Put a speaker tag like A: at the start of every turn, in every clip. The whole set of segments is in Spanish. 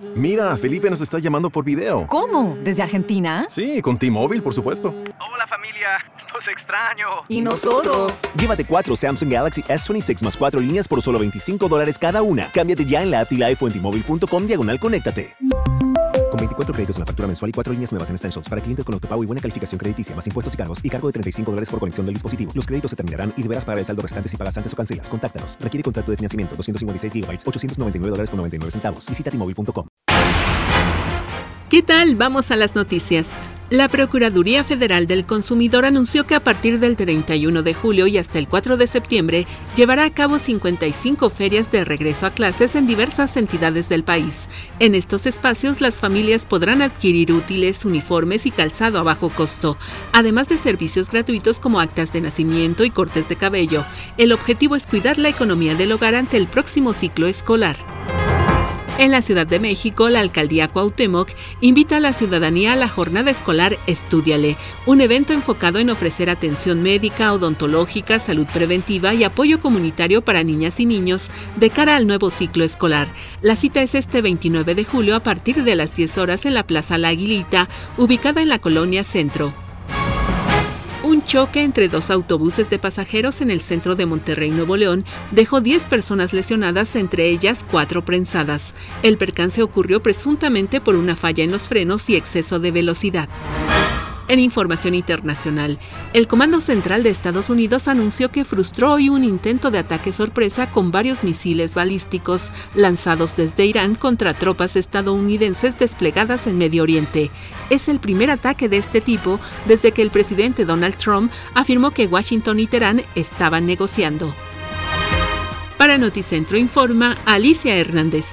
A: Mira, Felipe nos está llamando por video.
B: ¿Cómo? ¿Desde Argentina?
A: Sí, con T-Mobile, por supuesto.
C: Hola familia, los extraño.
B: ¿Y nosotros?
D: Llévate 4 Samsung Galaxy S26 más 4 líneas por solo $25 cada una. Cámbiate ya en la app y la iPhone T-Mobile.com/conéctate. Con 24 créditos en la factura mensual y 4 líneas nuevas en Essentials para clientes con autopago y buena calificación crediticia, más impuestos y cargos, y cargo de $35 por conexión del dispositivo. Los créditos se terminarán y deberás pagar el saldo restante si pagas antes o cancelas. Contáctanos. Requiere contrato de financiamiento. 256 GB, $899.99. Visita T-Mobile.com.
E: ¿Qué tal? Vamos a las noticias. La Procuraduría Federal del Consumidor anunció que a partir del 31 de julio y hasta el 4 de septiembre llevará a cabo 55 ferias de regreso a clases en diversas entidades del país. En estos espacios, las familias podrán adquirir útiles, uniformes y calzado a bajo costo, además de servicios gratuitos como actas de nacimiento y cortes de cabello. El objetivo es cuidar la economía del hogar ante el próximo ciclo escolar. En la Ciudad de México, la Alcaldía Cuauhtémoc invita a la ciudadanía a la jornada escolar Estúdiale, un evento enfocado en ofrecer atención médica, odontológica, salud preventiva y apoyo comunitario para niñas y niños de cara al nuevo ciclo escolar. La cita es este 29 de julio a partir de las 10 horas en la Plaza La Aguilita, ubicada en la Colonia Centro. Un choque entre dos autobuses de pasajeros en el centro de Monterrey, Nuevo León, dejó 10 personas lesionadas, entre ellas 4 prensadas. El percance ocurrió presuntamente por una falla en los frenos y exceso de velocidad. En información internacional, el Comando Central de Estados Unidos anunció que frustró hoy un intento de ataque sorpresa con varios misiles balísticos lanzados desde Irán contra tropas estadounidenses desplegadas en Medio Oriente. Es el primer ataque de este tipo desde que el presidente Donald Trump afirmó que Washington y Teherán estaban negociando. Para Noticentro informa Alicia Hernández.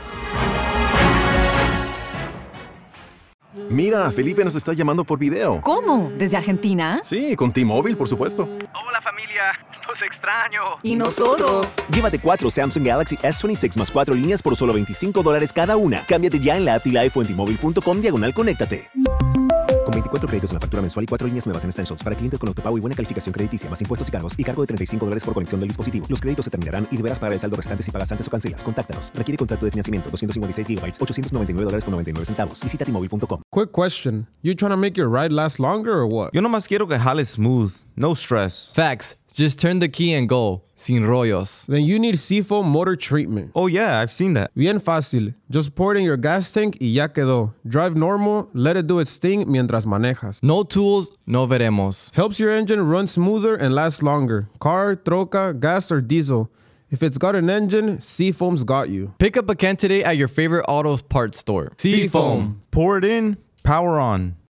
A: Mira, Felipe nos está llamando por video.
B: ¿Cómo? ¿Desde Argentina?
A: Sí, con T-Mobile, por supuesto.
C: Hola familia, los extraño.
B: ¿Y nosotros?
D: Llévate 4 Samsung Galaxy S26 más 4 líneas por solo $25 cada una. Cámbiate ya en la app y la iPhone T-Mobile.com/conéctate. Con 24 créditos en la factura mensual y 4 líneas nuevas en Essentials para clientes con autopago y buena calificación crediticia, más impuestos y cargos, y cargo de $35 por conexión del dispositivo. Los créditos se terminarán y deberás pagar el saldo restante si pagas antes o cancelas. Contáctanos. Requiere contrato de financiamiento. 256 GB, $899.99. Visita T-Mobile.com.
F: Quick question. You trying to make your ride last longer or what?
G: Yo nomás quiero que jale smooth. No stress.
H: Facts. Just turn the key and go. Sin rollos.
F: Then you need Seafoam Motor Treatment.
G: Oh yeah, I've seen that.
F: Bien fácil. Just pour it in your gas tank y ya quedó. Drive normal, let it do its thing mientras manejas.
H: No tools, no veremos.
F: Helps your engine run smoother and last longer. Car, troca, gas, or diesel. If it's got an engine, Seafoam's got you.
H: Pick up a can today at your favorite auto parts store.
G: Seafoam. Pour it in, power on.